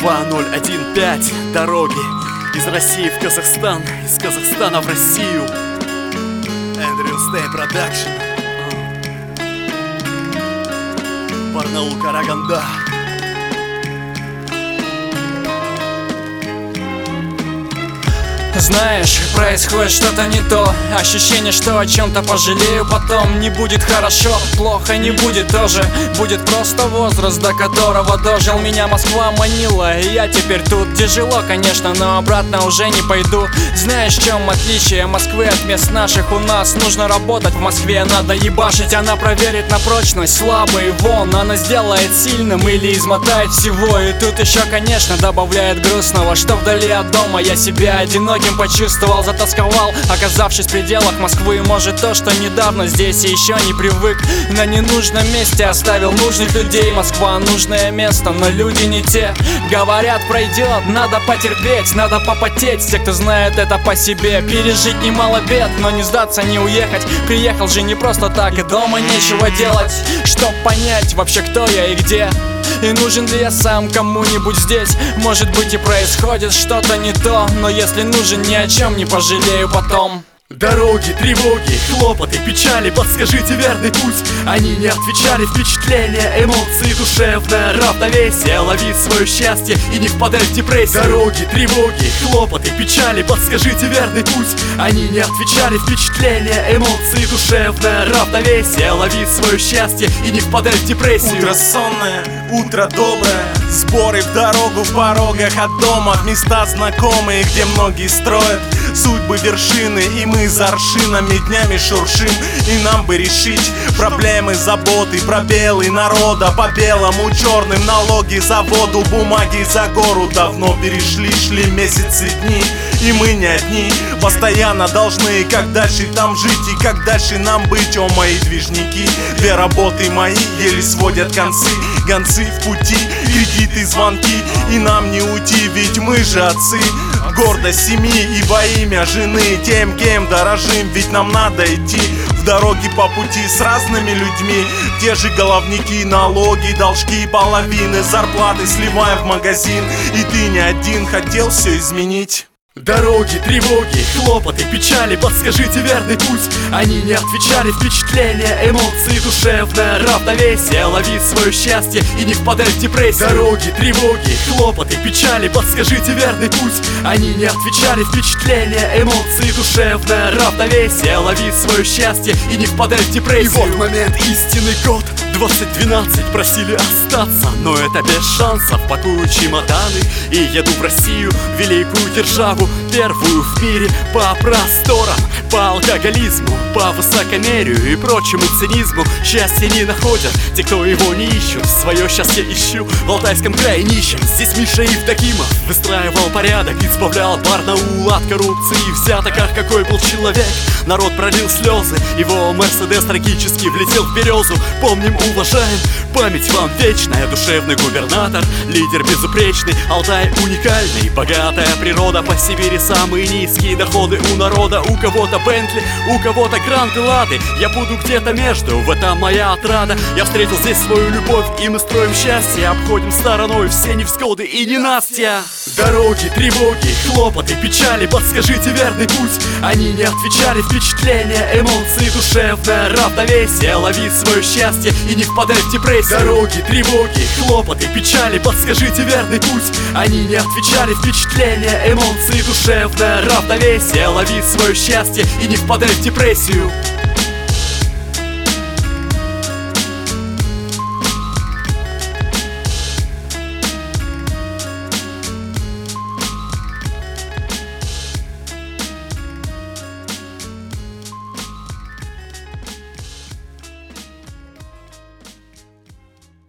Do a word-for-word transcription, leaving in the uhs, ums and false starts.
два ноль один пять. Дороги из России в Казахстан, из Казахстана в Россию. Эндрю Стей Продакшн, Барнаул, Караганда. Знаешь, происходит что-то не то. Ощущение, что о чем-то пожалею потом. Не будет хорошо, плохо не будет тоже. Будет просто возраст, до которого дожил. Меня Москва манила, и я теперь тут. Тяжело, конечно, но обратно уже не пойду. Знаешь, в чем отличие Москвы от мест наших? У нас нужно работать, в Москве надо ебашить. Она проверит на прочность слабый вон. Она сделает сильным или измотает всего. И тут еще, конечно, добавляет грустного, что вдали от дома я себя одиноким почувствовал, затасковал, оказавшись в пределах Москвы. Может, то, что недавно здесь и еще не привык. На ненужном месте оставил нужных людей. Москва нужное место, но люди не те. Говорят, пройдет, надо потерпеть, надо попотеть. Те, кто знает это по себе, пережить немало бед, но не сдаться, не уехать. Приехал же не просто так, и дома нечего делать. Чтоб понять вообще, кто я и где, и нужен ли я сам кому-нибудь здесь. Может быть, и происходит что-то не то, но если нужен, ни о чем не пожалею потом. Дороги, тревоги, хлопоты, печали, подскажите верный путь. Они не отвечали, впечатления, эмоции, душевное равновесие. Лови свое счастье и не впадай в депрессию. Дороги, тревоги, хлопоты, печали, подскажите верный путь. Они не отвечали, впечатления, эмоции, душевное равновесие. Лови свое счастье и не впадай в депрессию. Утро сонное, утро доброе, сборы в дорогу в порогах от дома. Места знакомые, где многие строят судьбы, вершины, и мы за аршинами днями шуршим. И нам бы решить проблемы, заботы, пробелы народа. По белому черным налоги за воду, бумаги за гору. Давно перешли, шли месяцы, дни, и мы не одни. Постоянно должны, как дальше там жить и как дальше нам быть. О, мои движники, две работы мои еле сводят концы. Гонцы в пути, кредиты, звонки, и нам не уйти, ведь мы же отцы. Гордость семьи и во имя жены, тем, кем дорожим, ведь нам надо идти в дороге по пути с разными людьми. Те же головники, налоги, должки, половины зарплаты сливаем в магазин. И ты не один хотел все изменить. Дороги, тревоги, хлопоты, печали, подскажите верный путь. Они не отвечали, впечатления, эмоции, душевное равновесие. Лови свое счастье и не впадай в депрессию. Дороги, тревоги, хлопоты, печали, подскажите верный путь. Они не отвечали, впечатления, эмоции, душевное равновесие. Лови свое счастье и не впадай в депрессию. И вот момент истины, год двадцать двенадцать, просили остаться, но это без шансов. Пакую чемоданы и еду в Россию, великую державу, первую в мире по просторам, по алкоголизму, по высокомерию и прочему цинизму. Счастье не находят те, кто его не ищут. Свое счастье ищу в Алтайском крае нищим. Здесь Миша Евдокимов выстраивал порядок, избавлял Барнаул от коррупции и взяток. Какой был человек, народ пролил слезы, его Мерседес трагически влетел в березу. Помним, уважаем, память вам вечная. Душевный губернатор, лидер безупречный, Алтай уникальный. Богатая природа, по Сибири самые низкие доходы у народа. У кого-то Бентли, у кого-то Гранды Лады. Я буду где-то между, в этом моя отрада. Я встретил здесь свою любовь, и мы строим счастье. Обходим стороной все невзгоды и ненастья. Дороги, тревоги, хлопоты, печали, подскажите верный путь. Они не отвечали, впечатления, эмоции, душевное равновесие. Лови свое счастье и не впадай в депрессию. Дороги, тревоги, хлопоты, печали, подскажите верный путь. Они не отвечали, впечатления, эмоции, душевное равновесие. Лови свое счастье и не впадай в депрессию.